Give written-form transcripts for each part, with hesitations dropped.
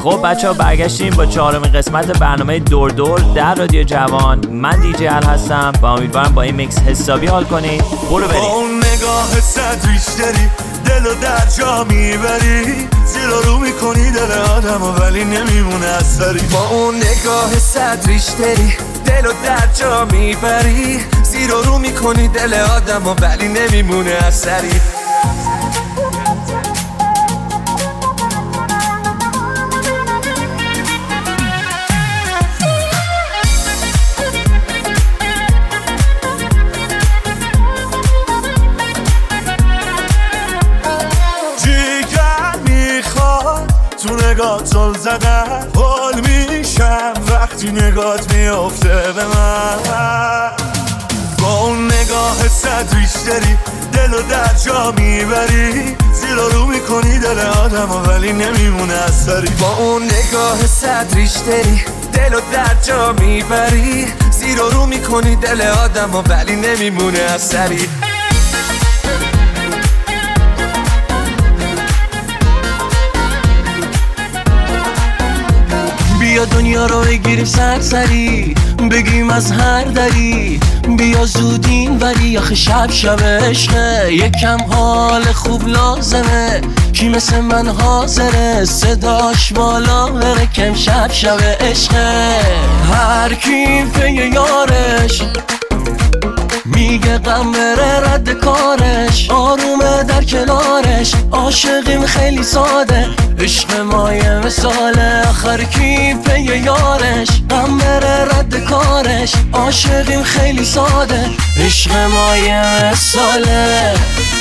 خب بچه‌ها برگشتیم با 4مین قسمت برنامه دور دور در رادیو جوان. من دیجی ال هستم و امیدوارم با این میکس حسابی حال کنید. برو بریم. با اون نگاه صد ریشتری دلو در جا میبری، زیر رو میکنی دل آدمو ولی نمیمونه اثری. با اون نگاه صد ریشتری دلو در جا میبری، زیر رو میکنی دل آدمو ولی نمیمونه اثری. تو نگاه زل زدن حال میشم وقتی نگات میافته به من. با اون نگاه صد ریشتری دلو در جا میبری، زیر رو میکنی دل آدمو ولی نمیمونه اثری. با اون نگاه صد ریشتری دلو در جا میبری، زیر رو میکنی دل آدمو ولی نمیمونه اثری. بیا دنیا رو بگیریم سرسری، بگیم از هر دری، بیا زود این وری، آخه شب عشقه، یکم حال خوب لازمه، کی مثل من حاضره صداش بالا بره، کم شب عشقه. هر کی پی یارش میگه غم بره رد کارش، آرومه در کنارش، عاشقیم خیلی ساده، عشق ما یه مثاله. آخر کی پی یارش غم بره رد کارش، عاشقیم خیلی ساده، عشق ما یه مثاله.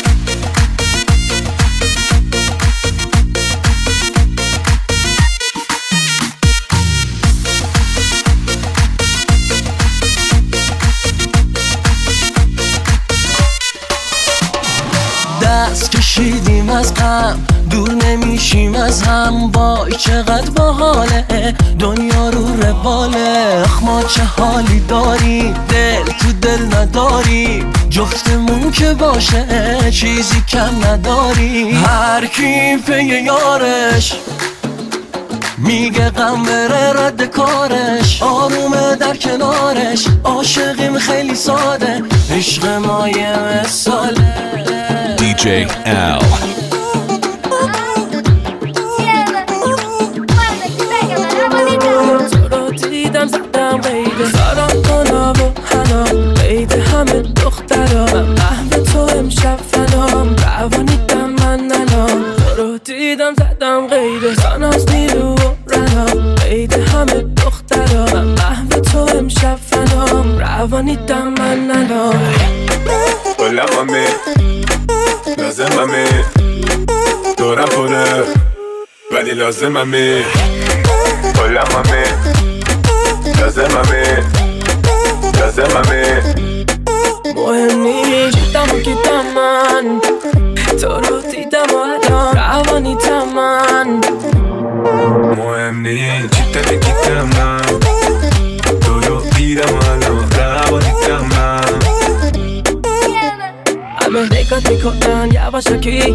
دست کشیدیم از غم، دور نمیشیم از هم، وای چقدر باحاله دنیا رو رواله. ما چه حالی داریم دل تو دل نداریم، جفتمون که باشه چیزی کم نداریم. هر کی پی یارش میگه غم بره رد کارش، آرومه در کنارش، عاشقیم خیلی ساده، عشق ما یه مثاله. DJ L. تو رو دیدم زدم غیبه، سارم کنا و حنا قید همه دخترا، من قهوه تو امشب فنام، روانیدم من ننام. تو رو دیدم زدم غیبه، ساناز نیرو و رنا قید همه دخترا، من قهوه تو امشب فنام، روانیدم من ننام. Hola mami, لازممی دورم پره ولی لازممی. Hola mami, لازممی مهم نیست جیتم و گیتم من، تو رو دیدم و الان روانیتم من. مهم نیست جیتم و گیتم من، تو رو دیدم و الان روانیتم من. همه نگات میکنن یواشکی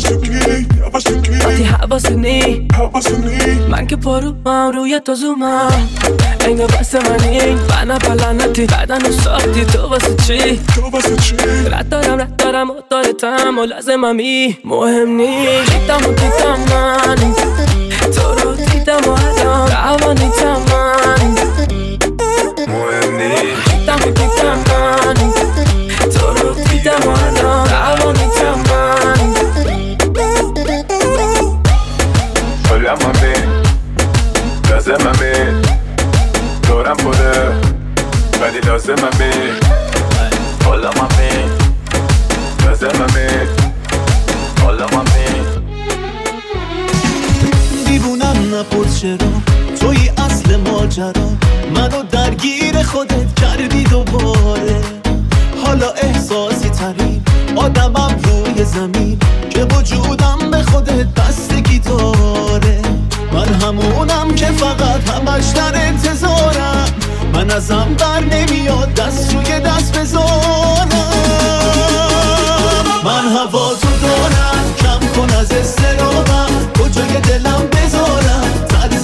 وقتی حواسنی، من که پروم روی تو زومم، انگار بس منی من پلنتی بدن و ساختی، تو واسه چی؟ رد دارم و دارتم و لازممی. مهم نیست دیدم و دیدم من، تو رو دیدم و الان روانیتم من. مهم نیست دیدم و دیدم من، تو رو دیدم و الان روانیتم من. Hola mami, لازممی دورم پره ولی لازممی. Hola mami, لازممی. Hola mami. دیوونم نپرس چرا توی اصل ماجرا، منو درگیر خودت کردی دوباره. حالا احساسی ترین آدمم روی زمین، که وجودم به خودت بستگی داره. من همونم که فقط همش در انتظارم، من ازم بر نمیاد دست روی دست بذارم. من هوا تو دارم، کم کن از استرابم، کجای دلم بذارم، زد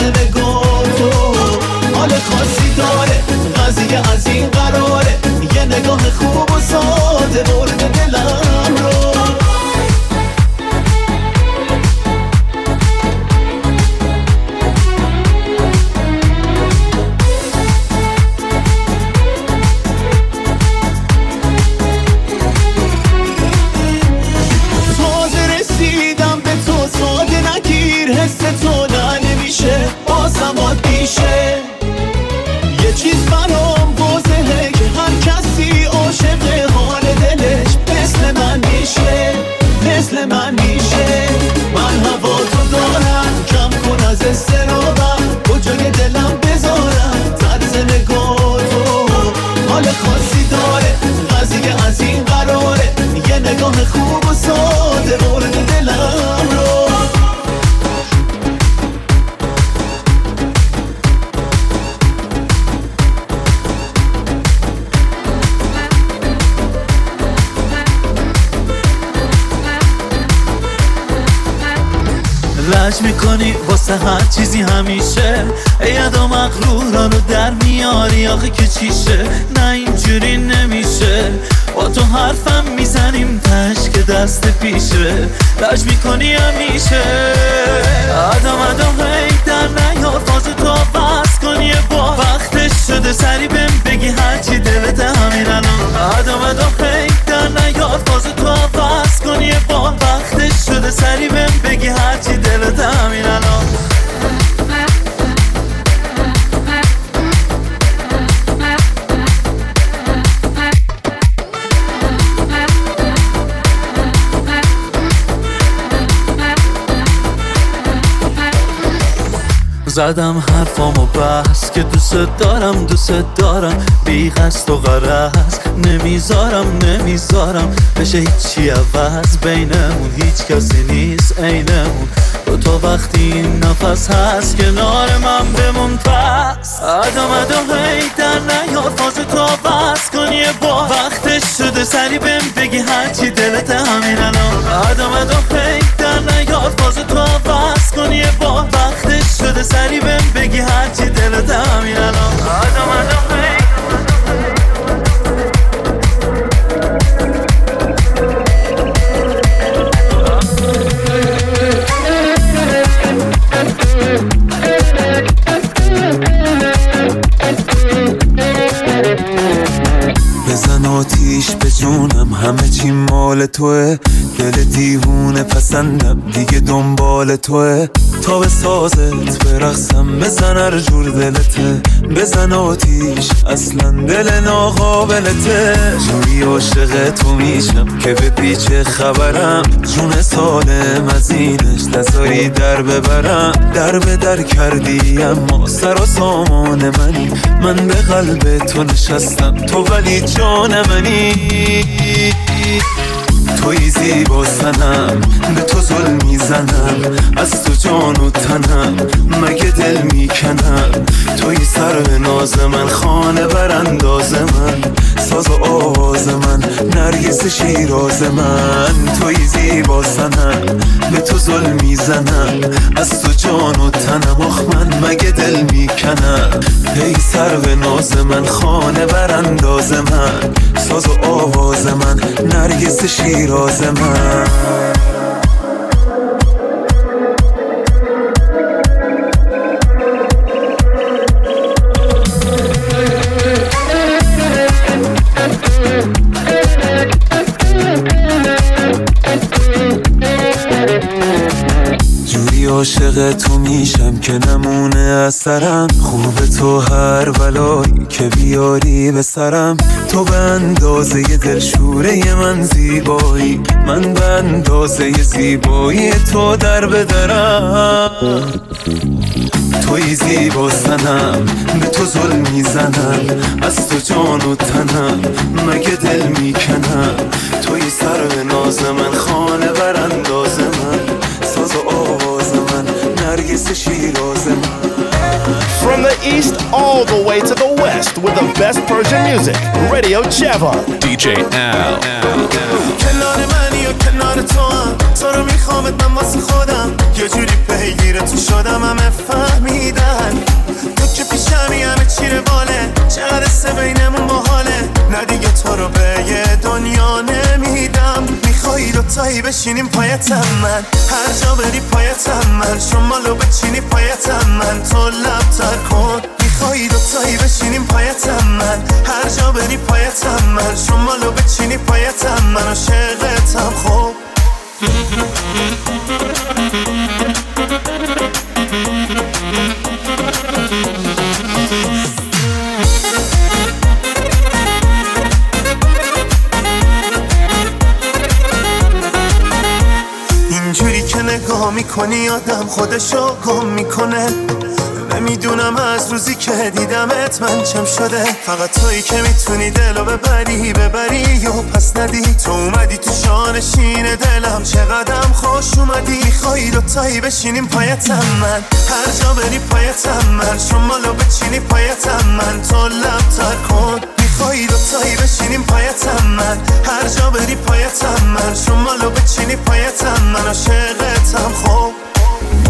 لج میکنی واسه هر چیزی همیشه یاد و مغرورا رو در میاری آخه که چیشه نه اینجوری نمیشه با تو حرفم میزنیم تش که دست پیشه لج میکنی همیشه آدم هی در نیار فاز تو بس کنی با وقتش شده سری بهم بگی هرچی دلت همین الان آدم هی در نیار فاز تو بس کنی با وقتش شده سری بهم بگی هرچی دلت همین الان زدم حرفامو بس که دوست دارم بی قصد و غرض نمیذارم بشه هیچی عوض بینمون هیچ کسی نیست عینمون تو وقتی این نفس هست کنار من بمون پس ادام هی در نیار فاز تو بس کنی با وقتش شده سری بهم بگی هرچی دلت همین الان ادام هی در نیار فاز تو بس کنی با وقتش شده سری بهم بگی هرچی دلت همین الان ادام هی بزن آتیش به جونم همه چی مال توه دل دیوونه پسندم دیگه دنبال توه تا به سازت برقصم بزن هر جور دلته بزن آتیش اصلا دل ناقابلته جوری عاشق تو میشم که به پیچ خبرم جون سالم از اینش نذاری در ببرم در به در کردی اما سر و سامان منی من به قلب تو نشستم تو ولی جان منی توی زیبا سنم به تو ظلم میزنم از تو جان و تنم مگه دل میکنم توی سر ناز من خانه برانداز من ساز و آواز من نرگس شیراز من توی زیبا سنم به تو ظلم میزنم از تو جان و تنم آخ من مگه دل میکنم ای سر ناز من خانه برانداز من ساز و آواز من نرگس شیراز من جوری عاشق تو میشم که نمونه اثرم خوب تو هر بلایی که بیاری به سرم تو به اندازه دلشوره من زیبایی من به اندازه زیبایی تو در بدرم توی زیبا سنم به تو ظلم میزنم از تو جان و تنم مگه دل میکنم توی سر ناز من خانه برانداز من ساز و آواز من نرگس شیراز من From the east all the way to the west with the best Persian music, Radio Javan. DJ Al. کنار منی و کنار تو هم تو رو میخوامت من واسه خودم یه جوری پیگیر تو شدم همه فهمیدن تو که پیشمی همه چی رواله چقدر سه بینمون باحاله نه دیگه تو رو به یه دنیا نمیدم میخوایی دوتایی بشینیم پایتم من هر جا بری پایتم من شمالو بچینی پایتم من تو لب تر کن میخوایی دوتایی بشینیم پایتم من هر جا بری پایتم من شمالو بچینی پایتم من عاشقتم خوب اینجوری که نگاه میکنی آدم خودشو گم میکنه نمیدونم از روزی که دیدمت من چم شده فقط تویی که میتونی دلو ببری و پس ندی تو اومدی تو شانشین دلم چقدرم خوش اومدی میخوایی دوتایی بشینیم پایتم من هر جا بری پایتم من شمالو بچینی پایتم من تو لب تر کن میخوایی دوتایی بشینیم پایتم من هر جا بری پایتم من شمالو بچینی پایتم من عاشقتم خوب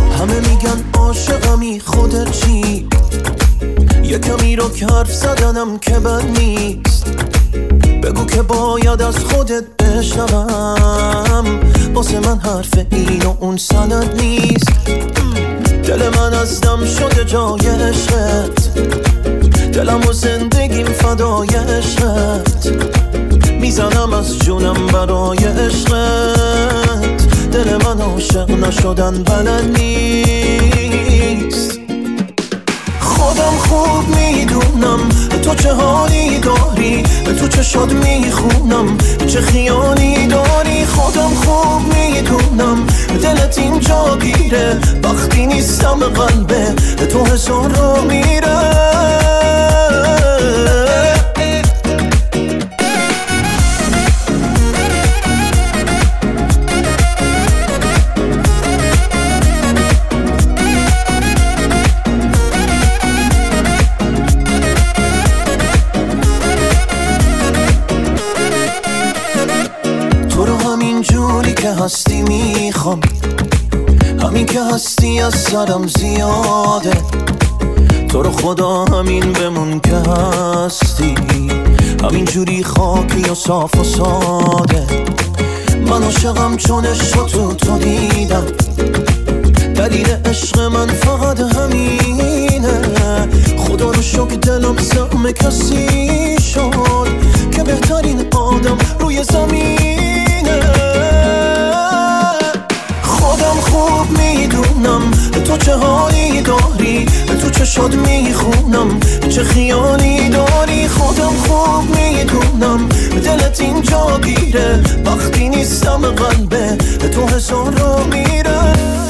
میگن عاشقمی خودت چی؟ یه کمی رو که حرف زدنم که بد نیست. بگو که باید از خودت بشنوم، واسه من حرف این و اون سند نیست. دل من از دم شده جای عشقت، دلم و زندگیم فدای عشقت. میزنم از جونم برای عشقت، دل من عاشق نشدن بلد نیست. خودم خوب میدونم تو چه حالی داری، تو چشات میخونم چه خیالی داری. خودم خوب میدونم دلت اینجا گیره، وقتی نیستم قلبه تو هزار رو میره. که هستی میخوام، همین که هستی از سرم زیاده. تو رو خدا همین بمون که هستی، همین جوری خاکی و صاف و ساده. من عاشقم چون عشق تو دیدم، دلیل عشق من فقط همینه. خدا رو شکر دلم زخم کسی شد که بهترین آدم روی زمینه. خودم خوب میدونم تو چه حالی داری، تو چشات میخونم چه خیالی داری. خودم خوب میدونم دلت اینجا گیره، وقتی نیستم قلبه تو هزار رو میره.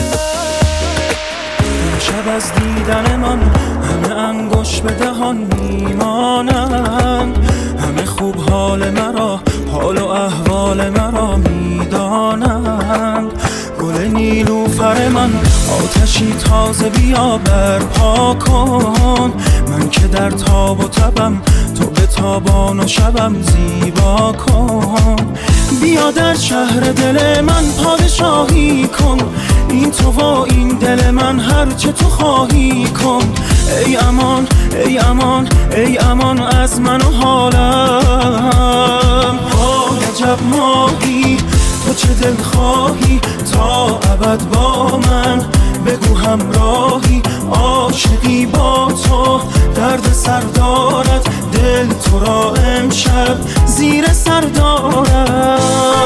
شب از دیدن من همه انگوش به دهان میمانند، همه خوب حال مرا، حال و احوال مرا میدانند. گل نیلوفر من آتشی تازه بیا برپا کن، من که در تاب و تبم تو به تابان و شبم زیبا کن. بیا در شهر دل من پادشاهی کن، این تو و این دل من هر چه تو خواهی کن. ای امان ای امان ای امان از من و حالم. عجب ماهی تو چه دل خواهی تا ابد با من، بگو همراهی عاشقی با تو. درد سر دارد دل تو را امشب زیر سر دارد.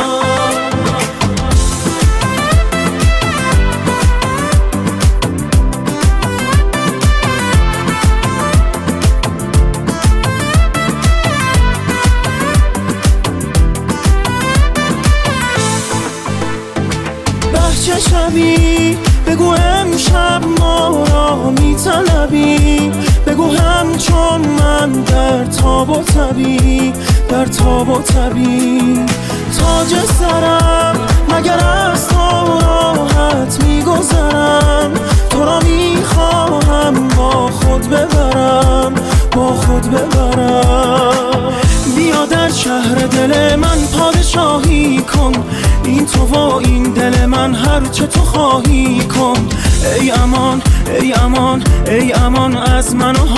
چه شبی بگو امشب ما را میطلبی، بگو همچون من در تاب و تبی، در تاب و تبی. تاج سرم مگر از تو راحت میگذرم، تو را میخواهم با خود ببرم، با خود ببرم. بیا در شهر دل من پادشاهی کن، این تو و این دل من هر چه تو خواهی کن. ای امان ای امان ای امان از من و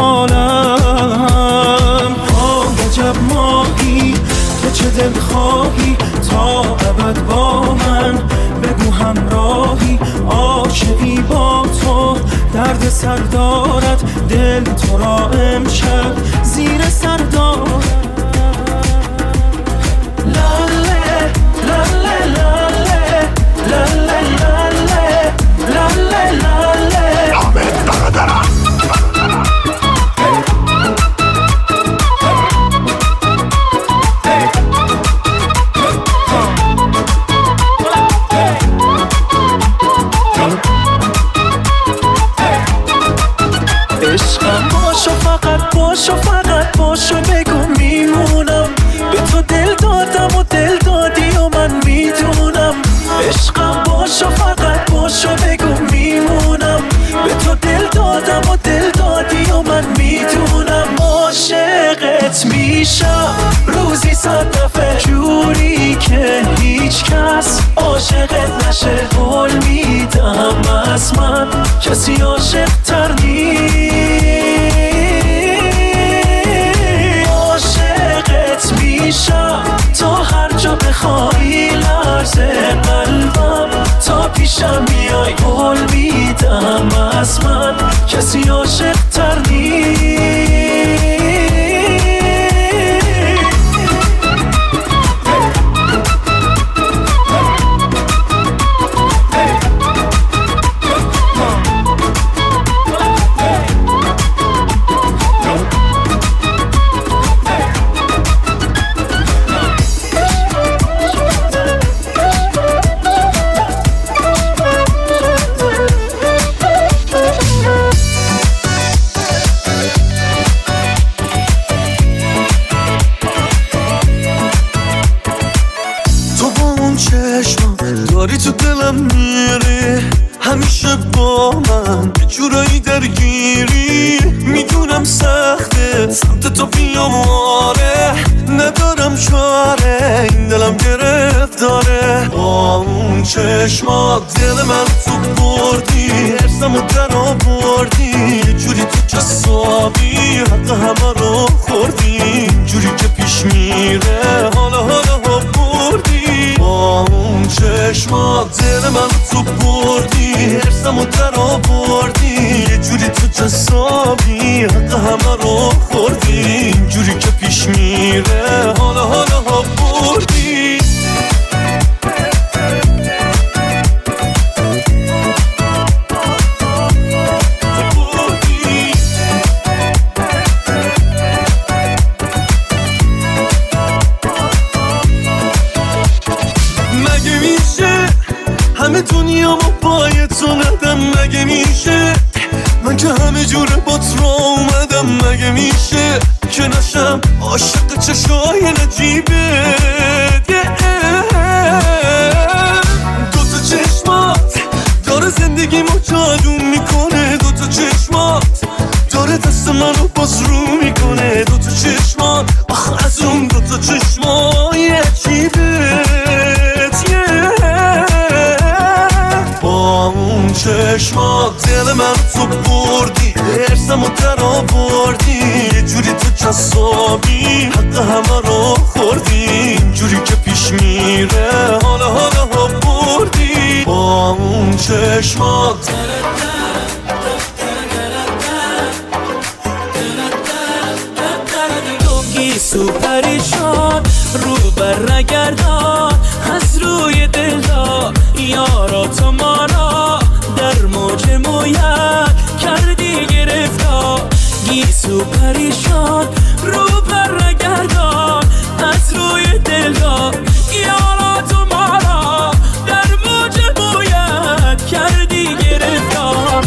حالم. عجب ماهی تو چه دل خواهی تا ابد با من، بگو همراهی عاشقی با تو. درد سر دارد دل تو را امشب زیر سر دارد. لاله لاله لاله لاله لاله لاله حامد برادرم. عشقم باشو فقط باشو فقط باشو بگو میمونم، به تو دل دادم و دل دادی و من میدونم. عشقم باشو فقط باشو بگو میمونم، به تو دل دادم و دل دادی و من میدونم. عاشقت میشم روزی 100 دفعه، جوری که هیچ کس عاشقت نشه. قول میدم من از من کسی عاشق تر نیست. عاشقت میشم تا هر جا بخوای، لرزه قلبم تا پیشم بیای. قول میدم از من کسی عاشق تر نیست. داری تو دلم میری، همیشه با من یه جورایی درگیری. میدونم سخته سمت تو بیام، آره ندارم چاره، این دلم گرفتاره. با اون چشمات دل من تو بردی، ارسمو در آوردی. یه جوری تو جسابی حق همه رو خوردی. اینجوری که پیش میره حالا بردی. با اون چشمات دل من تو بردی، ارسمو در آوردی. یه جوری تو جسابی حق همه رو خوردی. اینجوری که پیش میره حالا بردی. همه دنیا ما باید تو ندم، مگه میشه من که همه جوره با تو اومدم. مگه میشه که نشم عاشق چشای نجیبت. دوتا چشمات داره زندگیمو جادو میکنه. دوتا چشمات داره دست منو باز رو میکنه. دوتا چشمات آخ از اون دوتا چشمای عجیبت. با اون چشمات دل من تو بردی، ارسمو در آوردی. یه جوری تو جسابی حق همه رو خوردی. اینجوری که پیش میره حالا بردی. با اون چشمات تو پریشان رو بر نگردان، از روی دل دا یارا تو ما را در موج مویت کردی گرفتار. گیسو پریشان رو بر نگردان، از روی دل دا یارا تو ما را در موج مویت کردی گرفتار.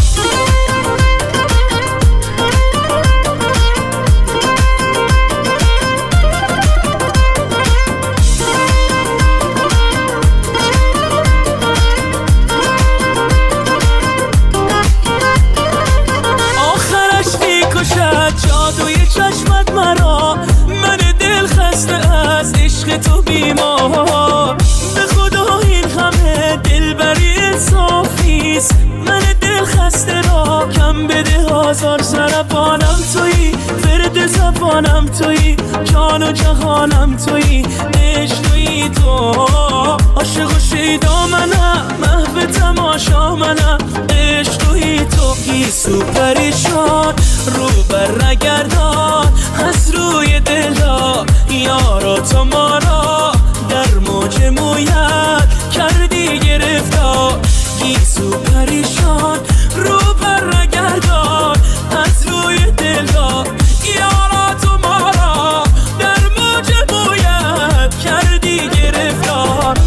چشمت مرا، من دل خسته از عشق تو بیمار. به خدا این همه دلبری انصافیست. من دل خسته را کم بده، هزار سربانم تویی، فرد زبانم تویی، جان و جهانم تویی، عشق تویی تو. عاشق و شیدا منم، محو تماشا منم، عشق تویی تو. گیسو پریشان رو بر نگردان، از روی دلا یارا تو ما را در موج مویت کردی گرفتار. گیسو پریشان رو بر نگردان، از روی دلا یارا تو ما را در موج مویت کردی گرفتار.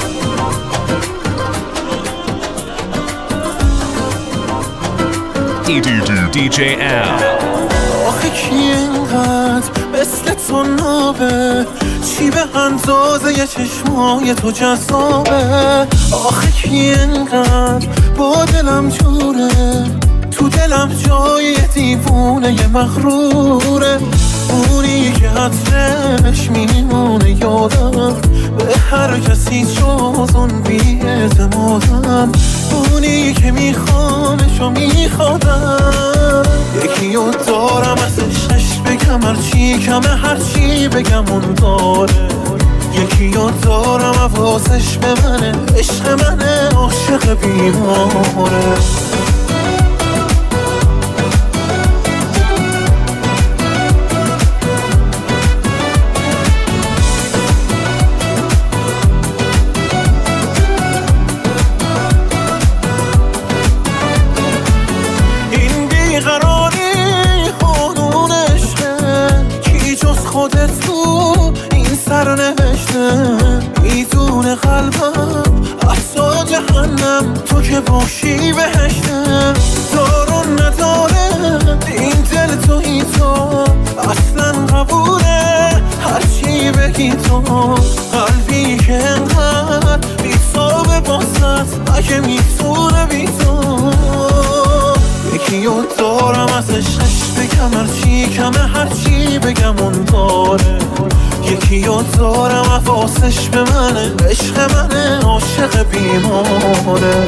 DJ Al. آخه کی اینقدر مثل تو نابه، چی به اندازه یه چشمای تو جذابه. آخه کی اینقدر با دلم جوره، تو دلم جای یه دیوونه یه مغروره. اونی که عطرش میمونه یادم، به هر کسی جز اون بی‌اعتمادم، اونی که میخوامش و میخوادم. یکی رو دارم از عشقش بگم هرچی کمه، هرچی بگم اون داره. یکی رو دارم حواسش به منه، عشق منه، عاشق بیماره. میدونه قلبم احسا جهنم، تو که باشی بهشتم. دارون نداره این دل توی تو، اصلا قبوله هرچی بگی تو. قلبی که انقدر بی‌صابه باست، اگه میتونه بی تو. یکی رو دارم از عشقش بگم هرچی کمه، هرچی بگم اون داره. یکی رو دارم حواسش به منه، عشق منه، عاشق بیماره.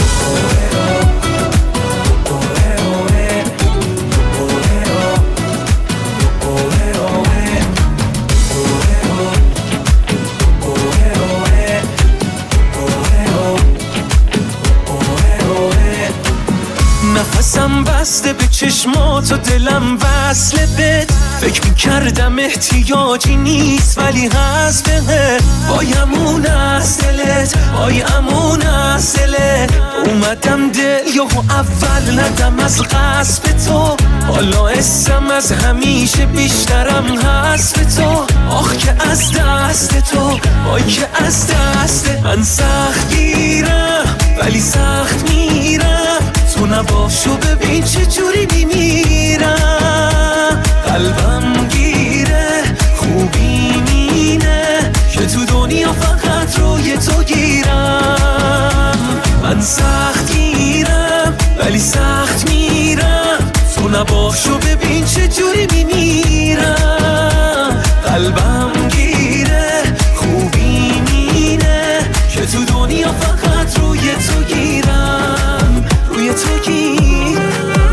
نفسم بسته به چشمات و دلم وصله بهت. فکر میکردم احتیاجی نیست ولی هست بهت. وای امون از دلت، وای امون از دلت. اومدم دل یهو اول ندم از غصب تو، حالا اسم از همیشه بیشترم هست به تو. آخ که از دست تو، وای که از دست من سخت گیرم ولی سخت میرم. تو نباشو ببین چه جوری میمیرم. قلبم گیره خوبی مینه که تو دنیا فقط روی تو گیرم. من سخت گیرم ولی سخت میرم. تو نباشو ببین چه جوری میمیرم. قلبم گیره خوبی مینه که تو دنیا فقط روی تو گیرم، روی تو گیرم.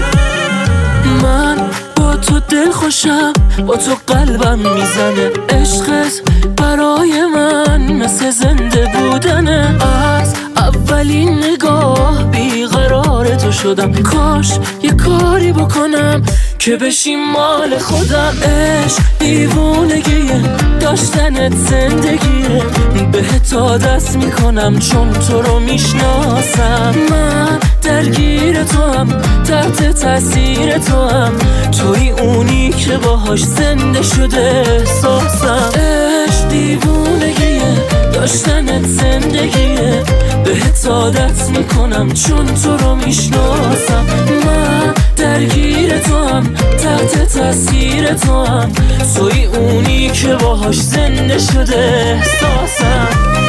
من با تو دل خوشم، با تو قلبم میزنه. عشقت برای من مثل زنده بودنه. از اولین نگاه بیقرار تو شدم. کاش یه کاری بکنم که بشی مال خودم. عشق دیوونگیه، داشتنت زندگیه. بهت عادت میکنم چون تو رو میشناسم. من درگیر تو هم، تحت تاثیر تو هم. توی اونی که باهاش زنده شده احساسم. عشق دیوونگیه، داشتنت زندگیه. بهت عادت میکنم چون تو رو میشناسم. من درگیر تو هم، تحت تاثیر تو هم. توی اونی که باهاش زنده شده احساسم.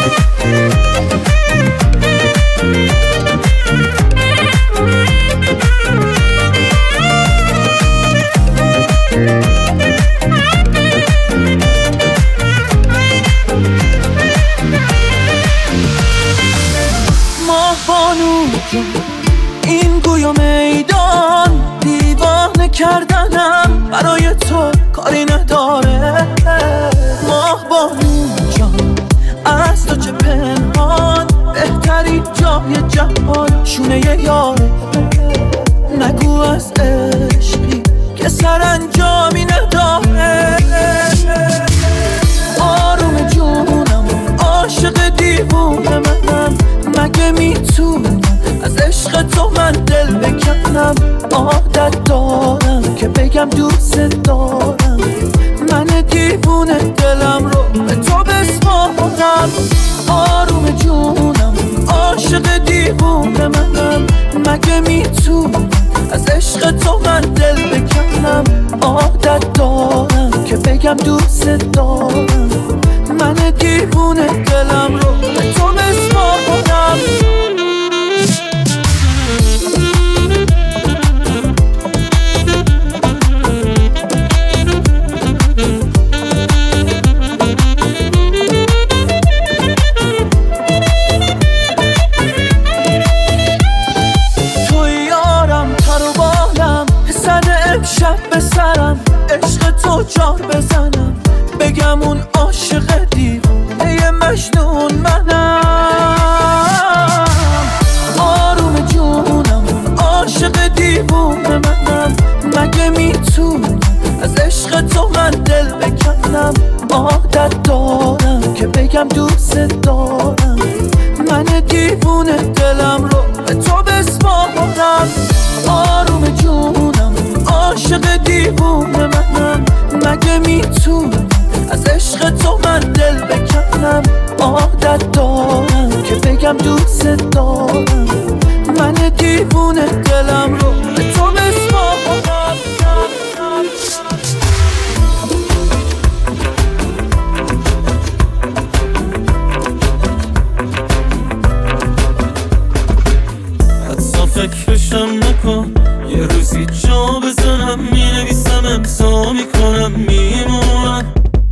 این گویا میدان دیوانه کردنم برای تو کاری نداره. ماه بانو جان از تو چه پنهان، بهترین جای جهان شونه یاره. نگو از عشقی که سرانجامی نداره. آروم جونم عاشق دیوونه منم، مگه میتونم از عشق تو من دل بکنم. عادت دارم که بگم دوست دارم، من دیوونه دلم رو به تو بسپارم. آروم جونم عاشق دیوونه منم، مگه میتونم از عشق تو من دل بکنم. عادت دارم که بگم دوست دارم، من دیوونه دلم رو به تو بسپارم. دیوونه منم، مگه میتونم از عشق تو من دل بکنم؟ عادت دارم که بگم دوست دارم، من دیوونه دلم رو به تو بسپارم. حتی فکرشم نکن، یه روزی جا بزنم، مینویسم امضا میکنم میمونم.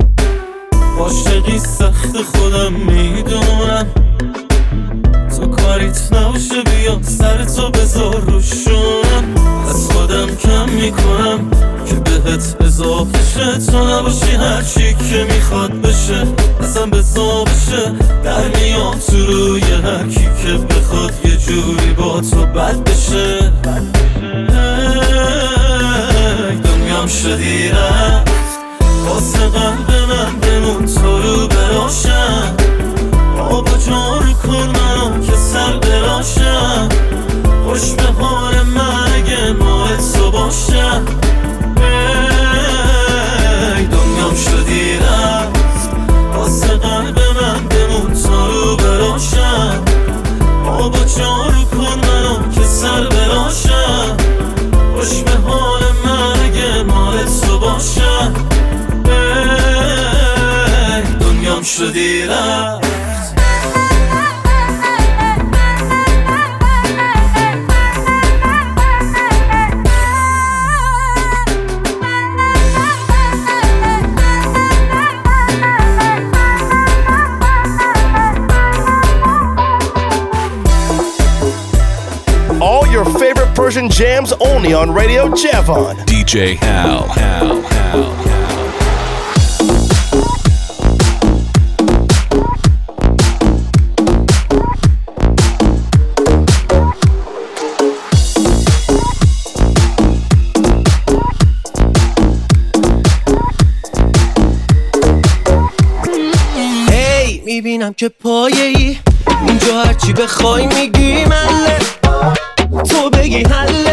عاشقی سخت خودم میدونم، تو کاریت نباشه بیا سر تو بذار روشونم. از خودم کم میکنم که بهت اضافه شه، تو نباشی هرچی که میخواد بشه اصلا بزا بشه. در میام تو روی هرکی که بخواد یه جوری با تو بد بشه. دنیام شدی رفت واسه قلب من، بمون تو رو براشم. آبا جارو کن منو که سر براشم، خوش به حال من اگه مال تو باشم. دنیام شدی رفت واسه قلب من، بمون تو رو براشم. آبا جارو کن منو که سر براشم، خوش به حال من اگه مال تو باشم. دنیام شدی رفت. All your favorite Persian jams only on Radio Javon. DJ Hal. هی میبینم که پایه‌ای اینجا، هرچی بخوای میگی مله، تو بگی حله.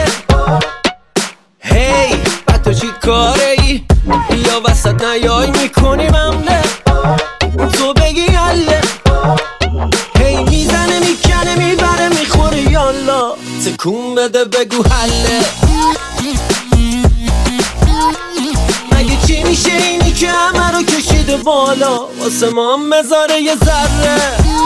هی بعد تو چی کاره ای؟ یا وسط نیای میکنی ممله، تو بگی حله. هی میزنه میکنه میبره میخوره یالا، تکون بده بگو حله. مگه چی میشه اینی که همه رو کشیده بالا، واسه ما هم بذاره یه ذره.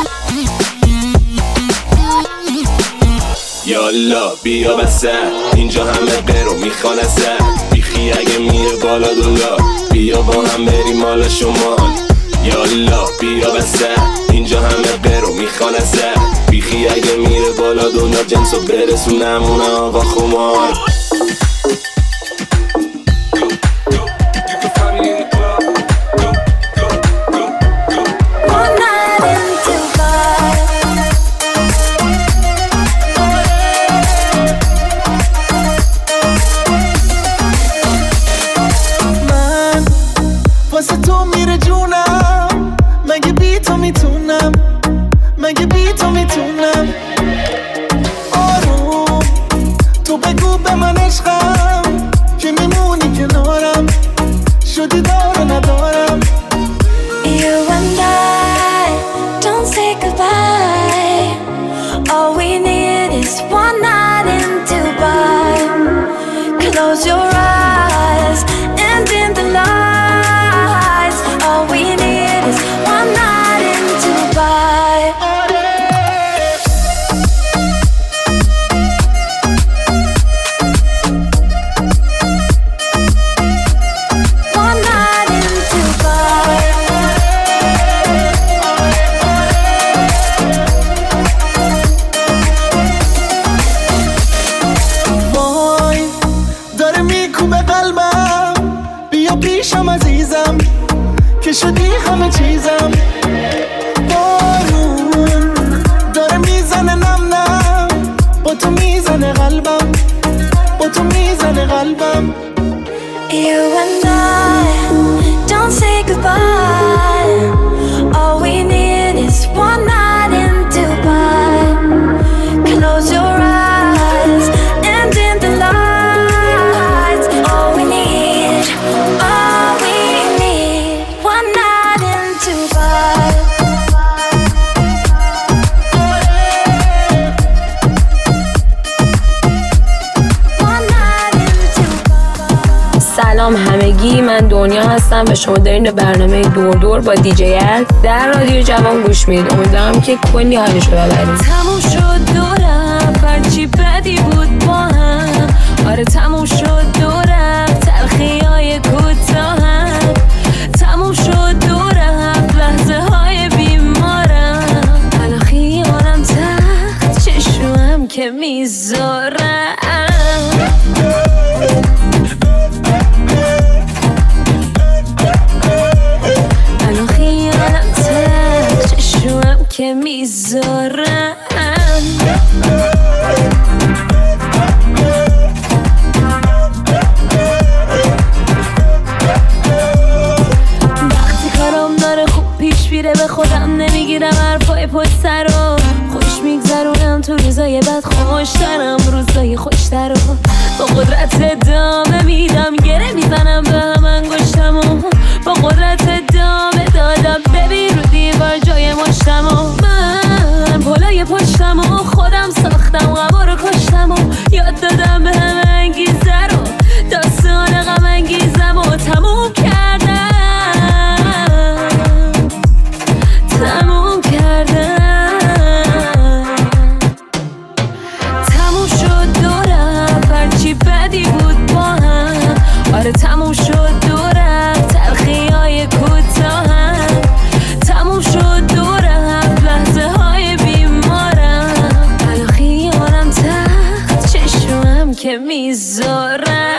یالا بیا وسط، اینجا همه برو میخوان ازت. بیخی اگه میره بالا دلار، بیا با هم بریم مال شمال. یالا بیا وسط، اینجا همه برو میخوان ازت. بیخی اگه میره بالا دلار، جنسو برسونم اون آقا خمار. آروم تو بگو به من عشقم که میمونی کنارم، شدی دار ندارم. You and I don't say goodbye. All we need is one night in Dubai. Close your eyes and dim the lights. All we need is one night in Dubai. که شدی همه چیزم. بارون داره میزنه نم نم، با تو میزنه قلبم، با تو میزنه قلبم. You and I don't say goodbye. All we need is one night in Dubai. Close your eyes and dim the lights. All we need سلام همگی، من دنیا هستم و شما دارین به برنامه دور دور با دیجی ال در رادیو جوان گوش میدید. امیدوارم که کلی حالشو ببرید. تموم شد دورم هرچی بدی بود با هم، آره تموم شد دورم تلخی‌های کوتاهم، تموم شد دورم لحظه های بیمارم، الان خیالم تخت چشمم که میذارم، الان خیالم تخت چشمم که میذارم. به خودم نمیگیرم حرفای پشت سر رو، خوش میگذرونم تو روزای بد خوشترم روزای خوشتر رو، با قدرت ادامه میدم گره میزنم به هم انگشتمو، با قدرت ادامه دادم ببین رو دیوار جای مشتمو، من پلای پشتمو خودم ساختم غما رو کشتمو، یاد دادم به هم انگیزه رو داستان غم انگیزم و تموم کردم، تموم کردم، تموم شد دورم هرچی بدی بود با هم، آره تموم شد دورم تلخی‌های کوتاهم، تموم شد دورم لحظه های بیمارم، الان خیالم تخت چشمم که میذارم.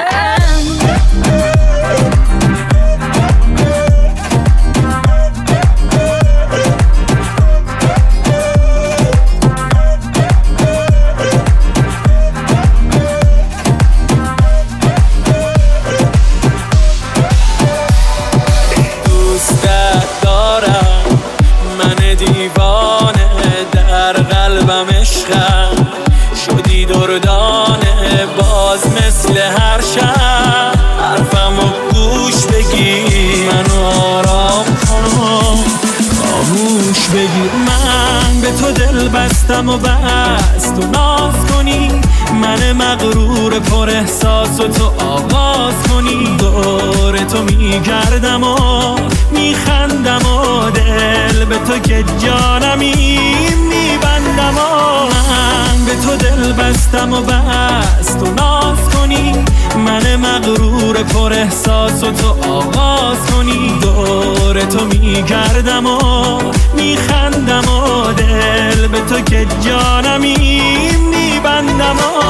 شدی دردانه باز مثل هر شب، حرفمو گوش بگیر منو آرام کن خاموش بگیر، من به تو دل بستم و بس تو ناز کنی، من مغرور پر احساس و تو آغاز کنی، دور تو میگردم و میخندم و دل به تو که جانمی میبندم و من به تو دل بستم و بس تو ناز کنی، من مغرور پر احساس و تو آغاز کنی، دور تو میگردم و میخندم و دل به تو که جانمی میبندم و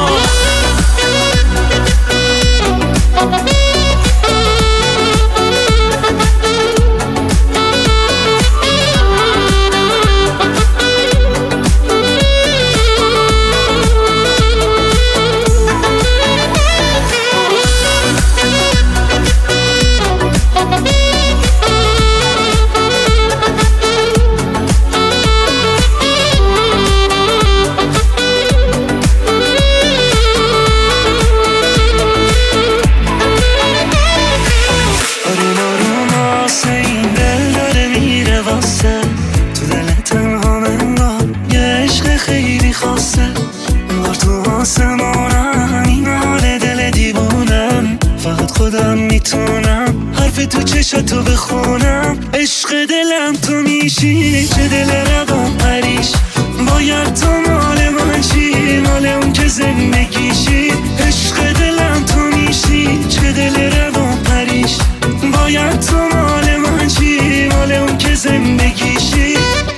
تو چشاتو بخونم، عشق دلم تو میشی، چه دل روان پریش، باید تو مال من شی، مال اون که زندگیشی، عشق دلم تو میشی، چه دل روان پریش، باید تو مال من شی، مال اون که زندگیشی.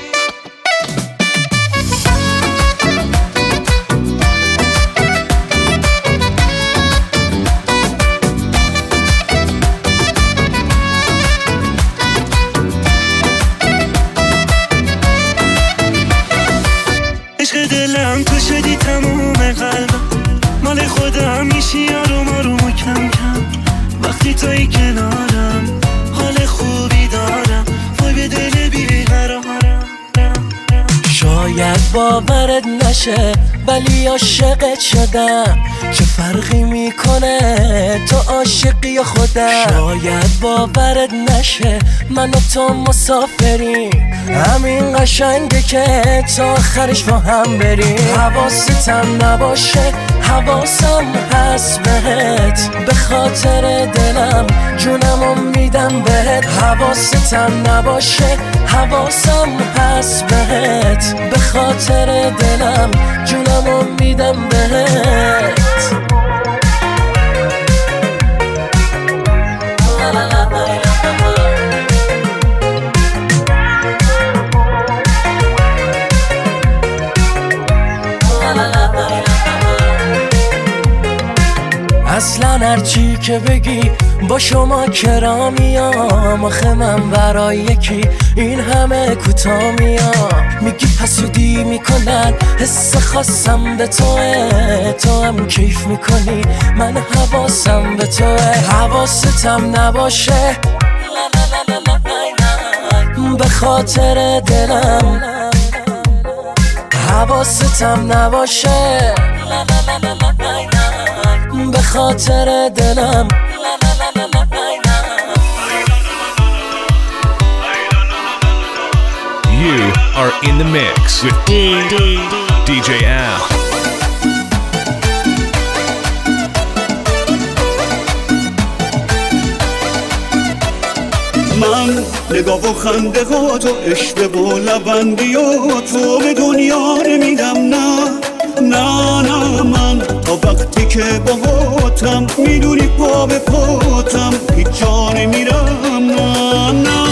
دلم تو شدی تموم قلبم، مال خودم میشی آروم آروم و کم کم، وقتی توی کنارم حال خوبی دارم، وای به دل بیقرارم. شاید باورت نشه ولی عاشقت شدم، چه فرقی میکنه تو عاشقی یا خودم؟ شاید باورت نشه من و تو مسافریم، همین قشنگه که تا آخرش با هم بریم، حواستم نباشه حواسم هست بهت، به خاطر دلم جونمو میدم بهت، حواستم نباشه حواسم هست بهت، به خاطر دلم جونمو میدم بهت. اصلا هرچی که بگی با شما کرامیام، آخه من برای یکی این همه کوتاه میام. میگی حسودی میکنن حس خاصم به توه، تو هم کیف میکنی من حواسم به توه، حواستم نباشه به خاطر دلم، حواستم نباشه به خاطر دلم. You are in the mix with DJ Al. من نگاه و خنده ها تو عشق و لبندی و تو به دنیا نمیدم، نه من تا وقتی که باهاتم میدونی پا به پاتم هیچ جا نمیرم، نه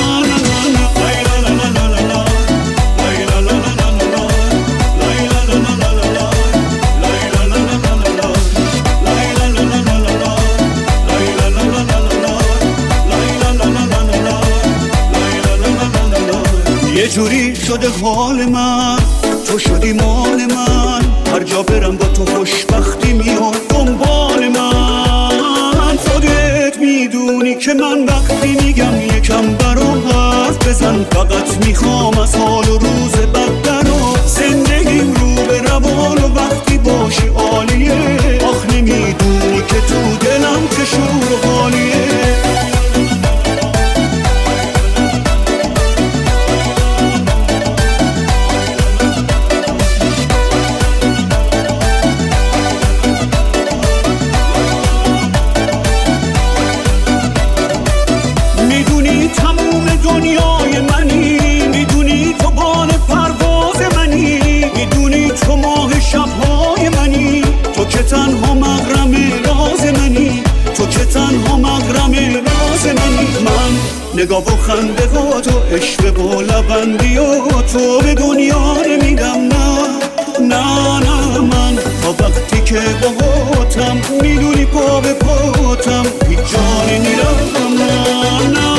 یه جوری شده حال من، تو شدی مال من، هر جا برم با تو خوشبختی میاد دنبال من. خودت میدونی که من وقتی میگم یکم برام حرف بزن، فقط میخوام از حال و روز بد درا زندگیم رو به روان و وقتی باشی عالیه. آخ نمیدونی که تو دلم که شور و حالیه. دنیای منی، میدونی تو بال پرواز منی، میدونی تو ماه شبهای منی، تو که تنها مغرم راز منی، تو که تنها مغرم راز منی. من نگاه و خنده ها تو عشق و لبندی و تو به دنیا نمیدم، نه من تا وقتی که باهاتم میدونی پا به پاتم هیچ جا نمیرم، نه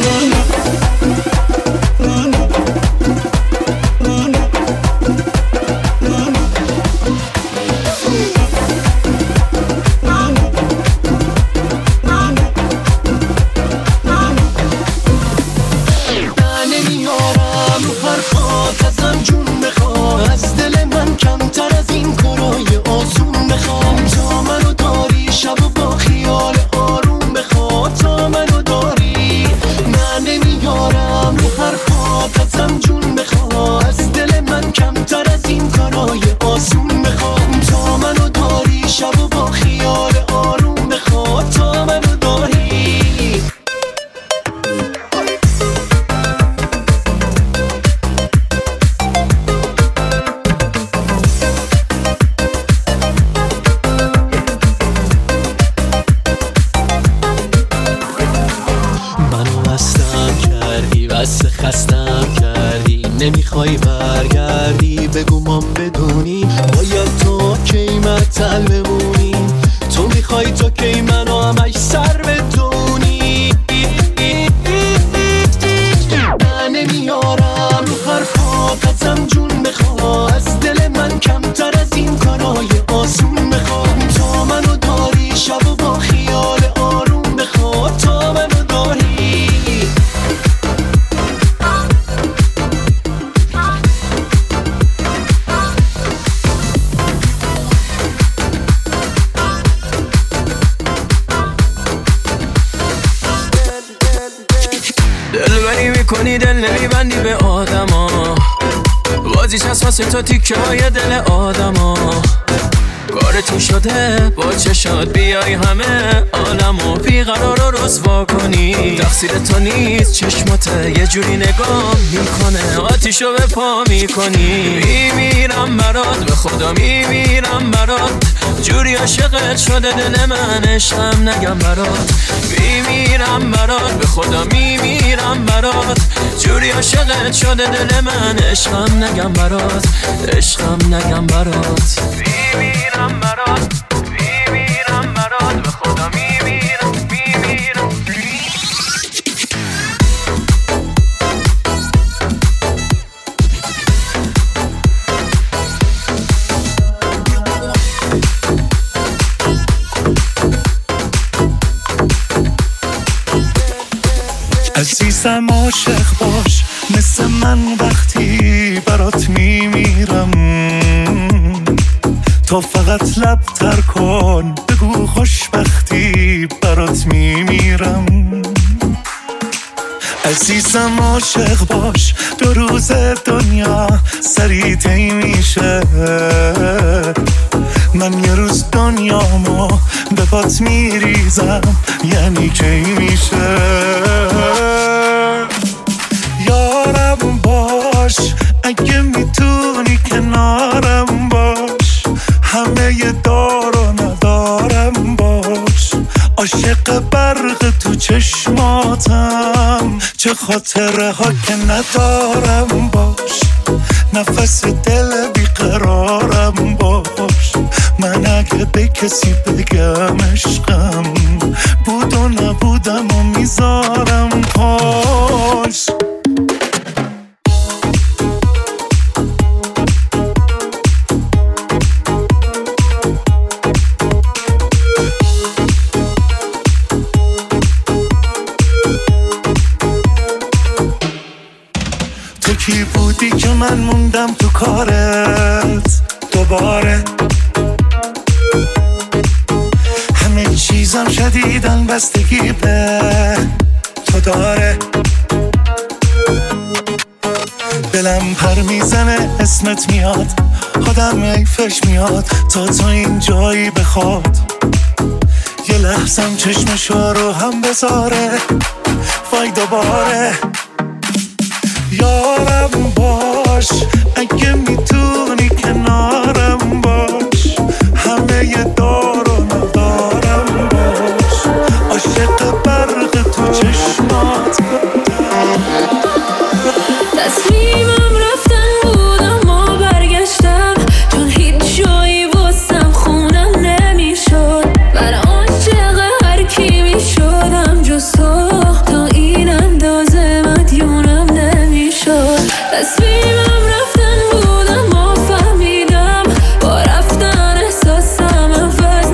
نمیخوای برگردی بگو ما بدونی باید تو کی معطل بمونی، تو میخوای تو کی منو همش سر بدونی. من نمیارم رو حرفاتم جون بخوا، از دل من کمتر از این کارای آسون بخوام، تا منو داری شب و با خیال آروم بخوا، تا منو داری. کنی دل نمیبندی به آدما، بازیش از واسه تو تیکه های دل آدما. بارتون شده با چشات بیای همه عالمو بیقرار و رسوا کنی. تقصیر تو نیست چشمات یه جوری نگاه میکنه آتیشو به پا میکنی. میمیرم برات به خدا میمیرم برات جوری عاشقت شده دل من عشقم نگم برات. میمیرم برات به خدا میمیرم برات جوری عاشقت شده دل من عشقم نگم برات عشقم نگم برات. میمیرم برات میمیرم برات به خدا میمیرم میمیرم. عزیزم عاشق باش مثل من وقتی برات میمیرم. تو فقط لب تر کن بگو خوشبختی برات میمیرم. عزیزم عاشق باش 2 روز دنیا سریع طی میشه. من یه روز دنیامو به پات میریزم یعنی کی میشه. یارم باش اگه میتونی کنارم باش همه ی دار و ندارم باش. عاشق برق تو چشماتم چه خاطره ها که ندارم باش. نفس دل بیقرارم باش. من اگه به کسی بگم عشقم بود و نبودم و میذارم پاش. تو کی بودی که من موندم تو کارت دوباره. همه چیزم شدیدن بستگی به تو داره. دلم پر میزنه اسمت میاد آدم ایفش میاد تا این جایی بخواد. یه لحظم چشمشو رو هم بذاره وای دوباره. یارم باش اگه میتونی کنارم باش همه ی دار و ندارم باش. عاشق برق تو چشمات تصمیمم رفتن بود اما برگشتم چون هیچ جایی واسم خونم نمیشد. من عاشق هر کی میشدم جز تو تا این اندازه مدیونم نمیشد. تصمیمم رفتن بود اما فهمیدم با رفتن احساسم عوض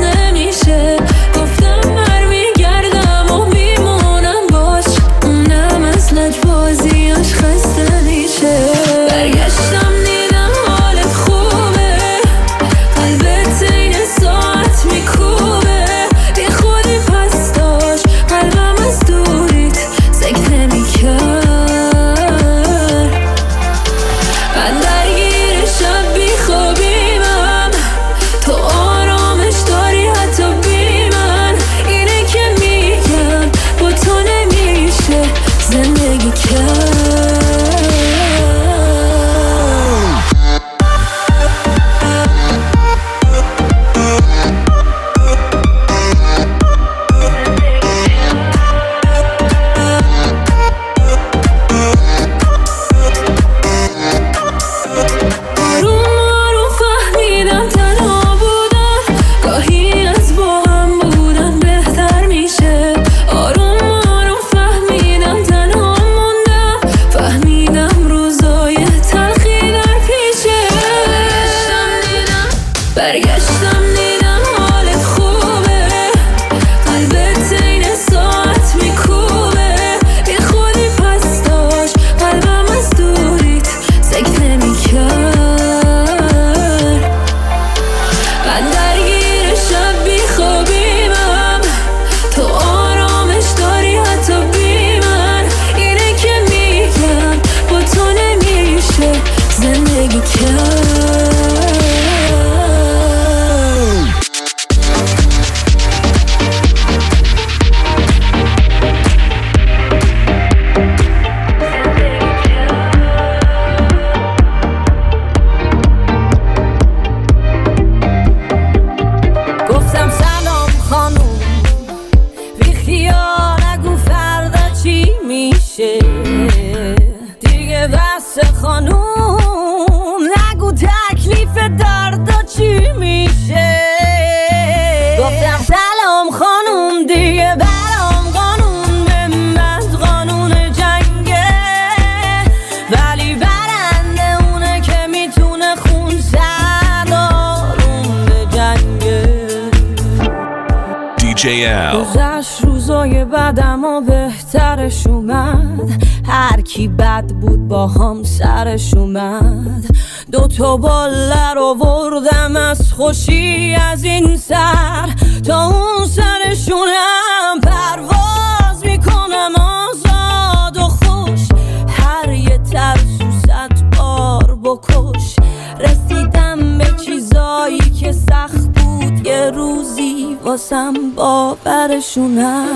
Al. گذشت روزای بعدم و بهترش اومد، هر کی بد بود با هم سرش اومد. 2 باله رو وردم از خوشی از این سر تا اون سرشونم، پرواز میکنم آزاد و خوش، هر یه ترسو 100 بار بکش. رسیدم به چیزایی که سخت بود یه روزی واسم باورشونم.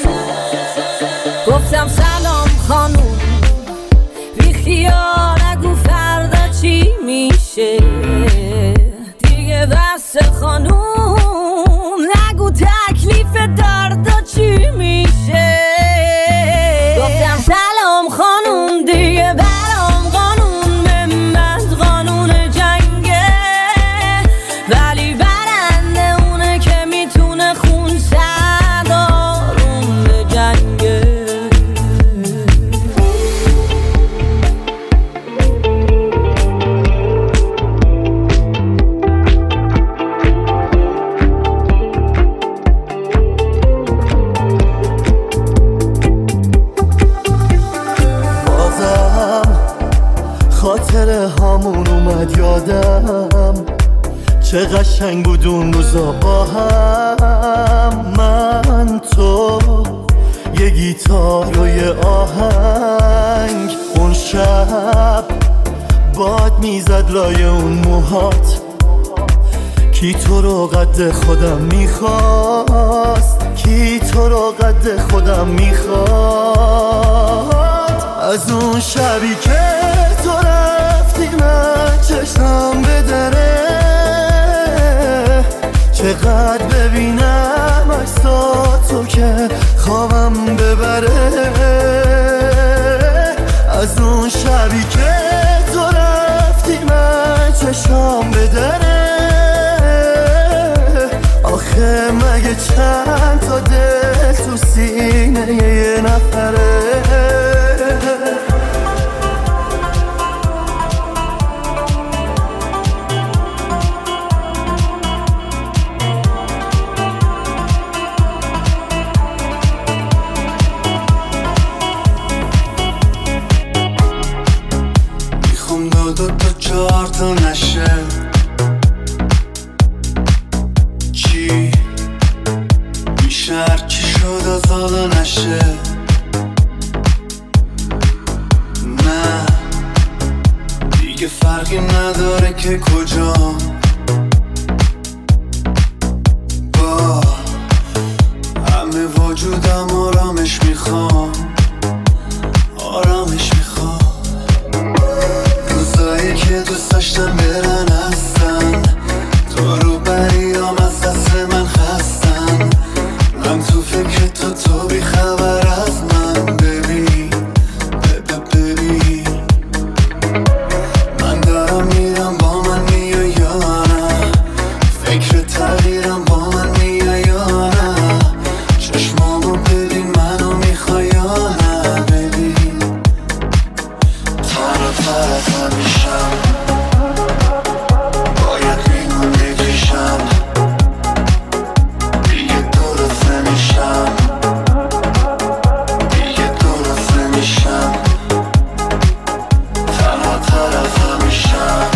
گفتم سلام خانوم، بی خیال نگو فردا چی میشه دیگه، بس خانوم نگو تکلیف دردا چی میشه. گفتم سلام خانوم دیگه برام قانون بمند قانون جنگه، ولی برنده اونه که میتونه خون سردارون به جنگه. خاطره هامون اومد یادم، چه قشنگ بود اون روزا با هم. من تو یه گیتار و یه آهنگ، اون شب باد میزد لای اون موهات. کی تو رو قد خودم میخواست، کی تو رو قد خودم میخواد. از اون شبی که تو رفتی من چشم به دره، چقدر ببینم عکساتو که خوابم ببره. از اون شبی که تو رفتی من چشم به دره، آخه مگه چند تا دل تو سینه یه نفره. میخوام 2 تا 4 تا نشه، چی میشه هرچی شد از حالا نشه. نه دیگه فرقی نداره که کجا، با همه وجودم آرامش میخوام، آرامش میخوام. روزایی که دوست داشتم برن هستن، تو رو بریام از دست من خستن. من تو فکر تو بی خبر از من. ببین ببین من دارم میرم با من میای یا نه، فکر تغییرم با من میای یا نه. چشمامو ببین منو میخوای یا نه. ببین تر از همیشم، باید میمون بکشم، دیگه درست نمیشم، دیگه درست نمیشم. تر از همیشم،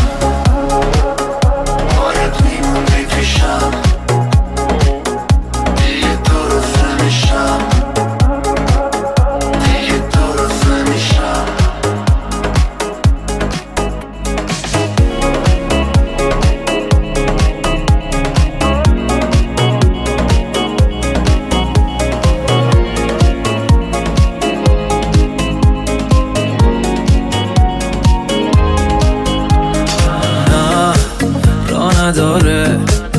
باید میمون بکشم، دیگه درست نمیشم، دیگه درست نمیشم. راه نداره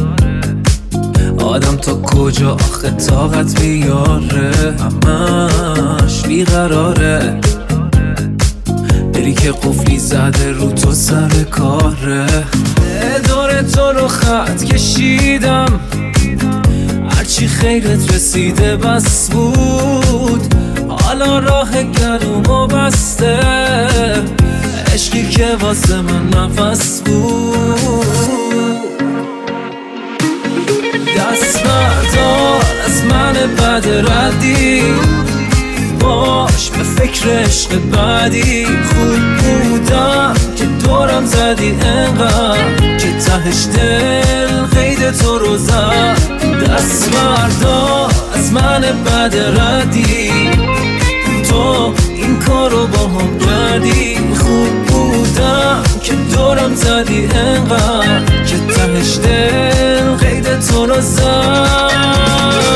آدم تا کجا آخه طاقت بیاره، همش بیقراره. دلی که قفلی زده رو تو سر کاره، دور تو رو خط کشیدم، هرچی خیرت رسیده بس بود. حالا راه گلومو بسته، عشقی که واسه من نفس بود. دست بردار از من بد ردی، باش به فکر عشق بعدی. خوب بودم که دورم زدی انقدر که تهش دل قید تو رو زد. دست بردا از من بد ردی، تو این کارو با هم کردی. خوب بودم که دورم زدی انقدر که تهش دل قید تو رو زد.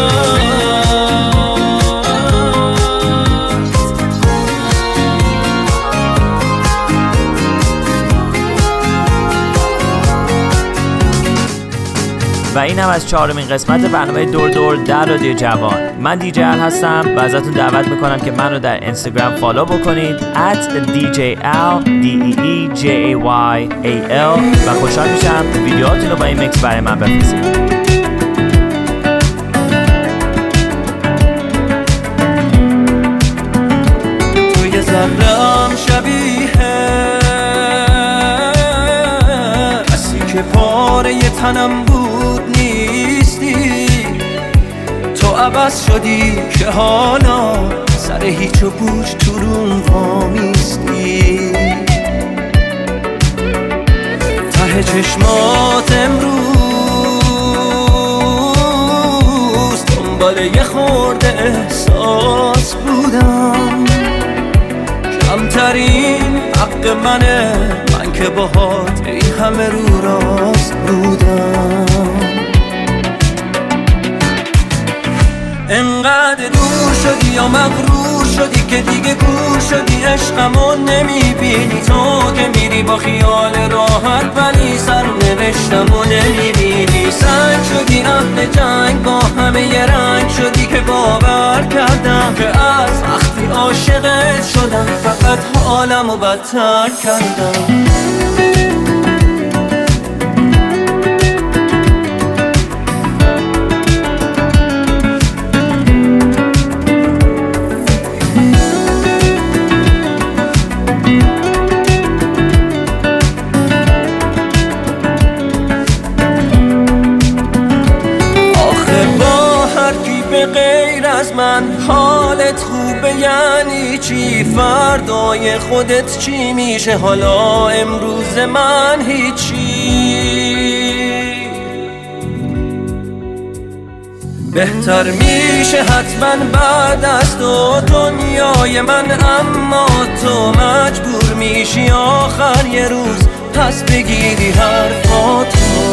و این هم از 4مین قسمت برنامه دور دور در رادیو جوان. من دیجی ال هستم و ازتون دعوت میکنم که من رو در اینستاگرام فالو بکنید @DJL DEEJAYAL و خوشحال میشم ویدیوهاتون رو با این مکس برای من بفرستید. توی ذره‌ام شبیه کسی که پاره تنم بود نیستی. تو عوض شدی که حالا سر هیچ و پوچ تو روم وامیستی. ته چشمات امروز دنبال یه خورده احساس بودم. کمترین حق منه، من که باهات این همه رو راست بودم. انقدر دور شدی یا مغرور شدی که دیگه گور شدی، عشقمو نمیبینی. تو که میری با خیال راحت ولی سرنوشتمو نمیبینی. سنگ شدی اهل جنگ، با همه یه رنگ شدی که باور کردم که از وقتی عاشقت شدم فقط حالمو بدتر کردم. غیر از من حالت خوبه یعنی چی؟ فردای خودت چی میشه؟ حالا امروز من هیچی. بهتر میشه حتما بعد از تو دنیای من، اما تو مجبور میشی آخر یه روز پس بگیری حرفاتو.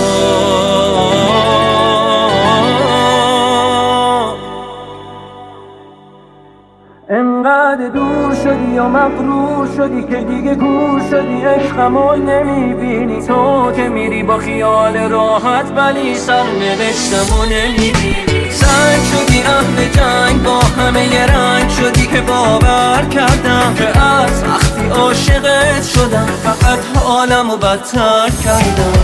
انقدر دور شدی یا مغرور شدی که دیگه گور شدی، عشقمو نمیبینی. تو که میری با خیال راحت ولی سرنوشتمو نمیبینی. سنگ شدی اهل جنگ، با همه یه رنگ شدی که باور کردم که از وقتی عاشقت شدم فقط حالمو بدتر کردم.